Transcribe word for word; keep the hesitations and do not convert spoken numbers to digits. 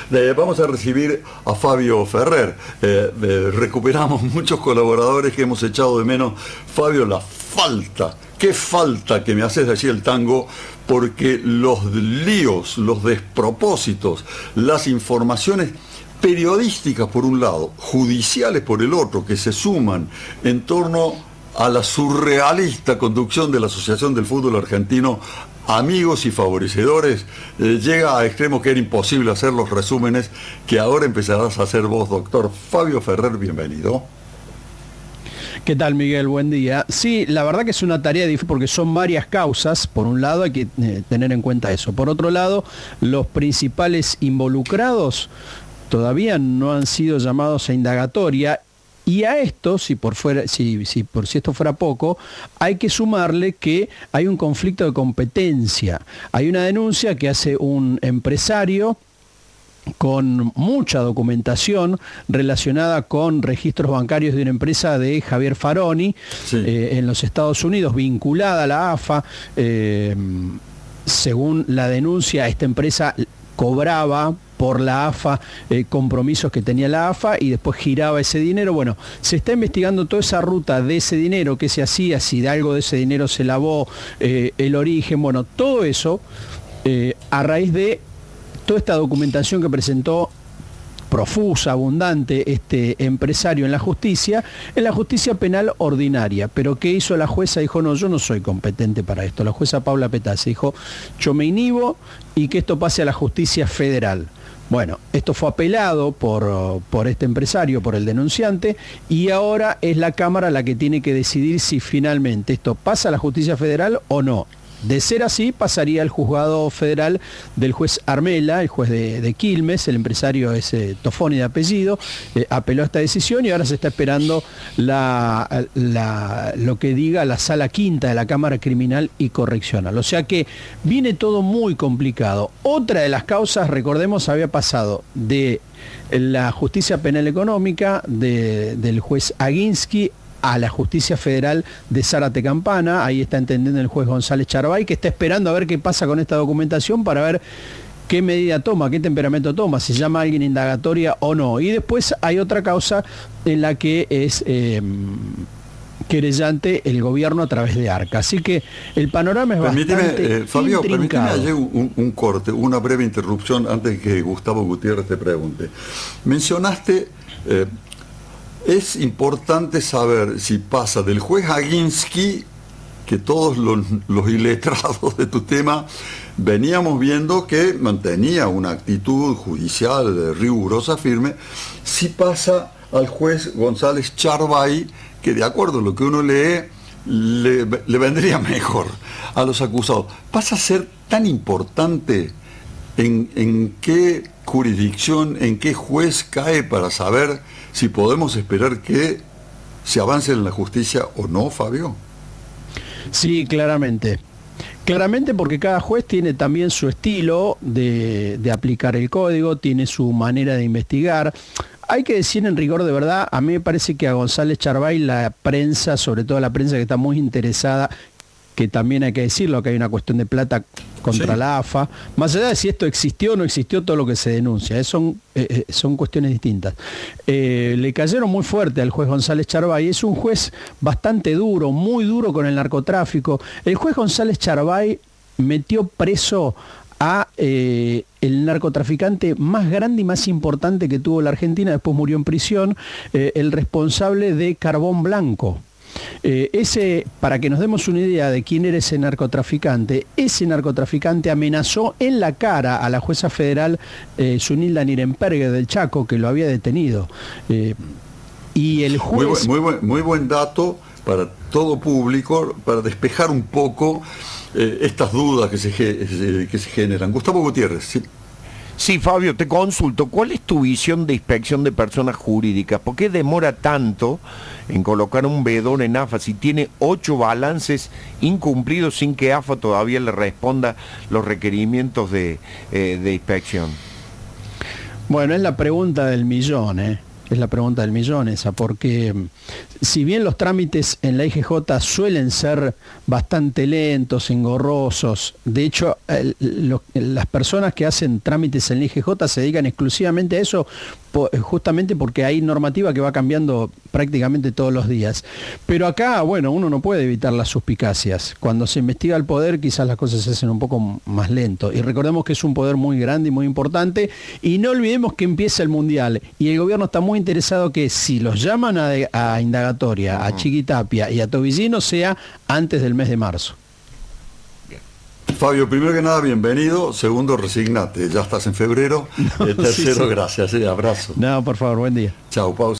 Eh, vamos a recibir a Fabio Ferrer. Eh, eh, recuperamos muchos colaboradores que hemos echado de menos. Fabio, la falta, qué falta que me haces decir el tango, porque los líos, los despropósitos, las informaciones periodísticas por un lado, judiciales por el otro, que se suman en torno a la surrealista conducción de la Asociación del Fútbol Argentino, amigos y favorecedores, eh, llega a extremos que era imposible hacer los resúmenes que ahora empezarás a hacer vos, doctor Fabio Ferrer, bienvenido. ¿Qué tal, Miguel? Buen día. Sí, la verdad que es una tarea difícil porque son varias causas. Por un lado hay que eh, tener en cuenta eso. Por otro lado, los principales involucrados todavía no han sido llamados a indagatoria. Y a esto, si por, fuera, si, si por si esto fuera poco, hay que sumarle que hay un conflicto de competencia. Hay una denuncia que hace un empresario con mucha documentación relacionada con registros bancarios de una empresa de Javier Faroni, sí. eh, en los Estados Unidos, vinculada a la A F A. Eh, según la denuncia, esta empresa cobraba por la A F A eh, compromisos que tenía la A F A y después giraba ese dinero. Bueno, se está investigando toda esa ruta de ese dinero, qué se hacía, si de algo de ese dinero se lavó, eh, el origen, bueno, todo eso eh, a raíz de toda esta documentación que presentó profusa, abundante, este empresario en la justicia, en la justicia penal ordinaria. Pero ¿qué hizo la jueza? Dijo, no, yo no soy competente para esto. La jueza Paula Petazzi dijo, yo me inhibo y que esto pase a la justicia federal. Bueno, esto fue apelado por, por este empresario, por el denunciante, y ahora es la Cámara la que tiene que decidir si finalmente esto pasa a la justicia federal o no. De ser así, pasaría al juzgado federal del juez Armela, el juez de, de Quilmes. El empresario es eh, Tofoni de apellido, eh, apeló a esta decisión y ahora se está esperando la, la, lo que diga la sala quinta de la Cámara Criminal y Correccional. O sea que viene todo muy complicado. Otra de las causas, recordemos, había pasado de la justicia penal económica de, del juez Aguinsky a la justicia federal de Zárate Campana. Ahí está entendiendo el juez González Charbay, que está esperando a ver qué pasa con esta documentación para ver qué medida toma, qué temperamento toma, si llama a alguien indagatoria o no. Y después hay otra causa en la que es eh, querellante el gobierno a través de ARCA. Así que el panorama es permíteme, bastante eh, Fabio, intrincado. Permíteme un, un corte, una breve interrupción antes de que Gustavo Gutiérrez te pregunte. Mencionaste... Eh, Es importante saber si pasa del juez Aguinsky, que todos los, los iletrados de tu tema veníamos viendo que mantenía una actitud judicial rigurosa, firme, si pasa al juez González Charbay, que de acuerdo a lo que uno lee, le, le vendría mejor a los acusados. ¿Pasa a ser tan importante en, en qué jurisdicción, en qué juez cae para saber si podemos esperar que se avance en la justicia o no, Fabio? Sí, claramente. Claramente, porque cada juez tiene también su estilo de, de aplicar el código, tiene su manera de investigar. Hay que decir en rigor de verdad, a mí me parece que a González Charbay la prensa, sobre todo la prensa que está muy interesada, que también hay que decirlo, que hay una cuestión de plata contra sí. la A F A, más allá de si esto existió o no existió, todo lo que se denuncia, eh, son, eh, son cuestiones distintas. Eh, le cayeron muy fuerte al juez González Charbay, es un juez bastante duro, muy duro con el narcotráfico. El juez González Charbay metió preso a eh, el narcotraficante más grande y más importante que tuvo la Argentina, después murió en prisión, eh, el responsable de Carbón Blanco. Eh, ese, para que nos demos una idea de quién era ese narcotraficante, ese narcotraficante amenazó en la cara a la jueza federal eh, Zunilda Nirenberger del Chaco, que lo había detenido. Eh, y el juez... Muy, muy, buen, muy buen dato para todo público, para despejar un poco eh, estas dudas que se, que se generan. Gustavo Gutiérrez, ¿sí? Sí, Fabio, te consulto, ¿cuál es tu visión de inspección de personas jurídicas? ¿Por qué demora tanto en colocar un veedor en A F A si tiene ocho balances incumplidos sin que A F A todavía le responda los requerimientos de, eh, de inspección? Bueno, es la pregunta del millón, ¿eh? Es la pregunta del millón esa, porque si bien los trámites en la I G J suelen ser bastante lentos, engorrosos, de hecho el, lo, las personas que hacen trámites en la I G J se dedican exclusivamente a eso, po, justamente porque hay normativa que va cambiando prácticamente todos los días. Pero acá, bueno, uno no puede evitar las suspicacias. Cuando se investiga el poder, quizás las cosas se hacen un poco más lento. Y recordemos que es un poder muy grande y muy importante, y no olvidemos que empieza el Mundial, y el gobierno está muy interesado que si los llaman a, a indagatoria, a Chiquitapia y a Tobillino, sea antes del mes de marzo. Fabio, primero que nada, bienvenido. Segundo, resignate, ya estás en febrero. No, tercero, sí, sí. Gracias, ¿eh? Abrazo. No, por favor, buen día. Chao, pausa.